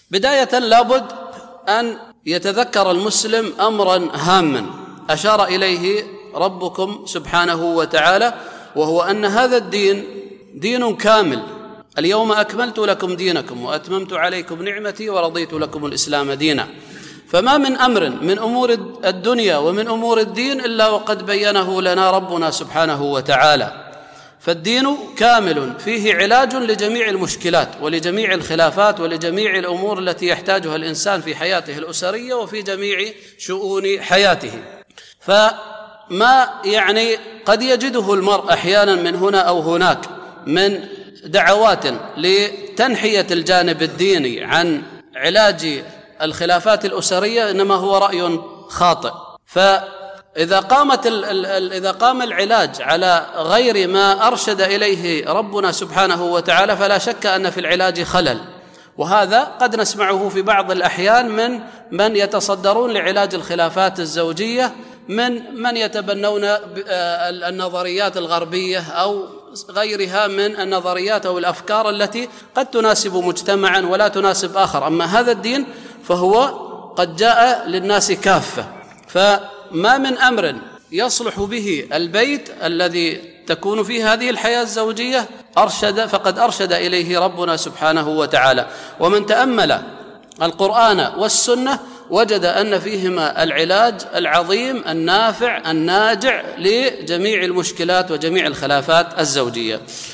بداية لابد أن يتذكر المسلم أمرا هاما أشار إليه ربكم سبحانه وتعالى، وهو أن هذا الدين دين كامل. اليوم أكملت لكم دينكم وأتممت عليكم نعمتي ورضيت لكم الإسلام دينا. فما من أمر من أمور الدنيا ومن أمور الدين إلا وقد بينه لنا ربنا سبحانه وتعالى. فالدين كامل فيه علاج لجميع المشكلات ولجميع الخلافات ولجميع الأمور التي يحتاجها الإنسان في حياته الأسرية وفي جميع شؤون حياته. فما قد يجده المرء أحيانا من هنا أو هناك من دعوات لتنحية الجانب الديني عن علاج الخلافات الأسرية، إنما هو رأي خاطئ. فإذا قام العلاج على غير ما أرشد إليه ربنا سبحانه وتعالى فلا شك أن في العلاج خلل، وهذا قد نسمعه في بعض الأحيان من يتصدرون لعلاج الخلافات الزوجية، من يتبنون النظريات الغربية أو غيرها من النظريات أو الأفكار التي قد تناسب مجتمعا ولا تناسب آخر. أما هذا الدين فهو قد جاء للناس كافة، فما من أمر يصلح به البيت الذي تكون فيه هذه الحياة الزوجية فقد أرشد إليه ربنا سبحانه وتعالى. ومن تأمل القرآن والسنة وجد أن فيهما العلاج العظيم النافع الناجع لجميع المشكلات وجميع الخلافات الزوجية.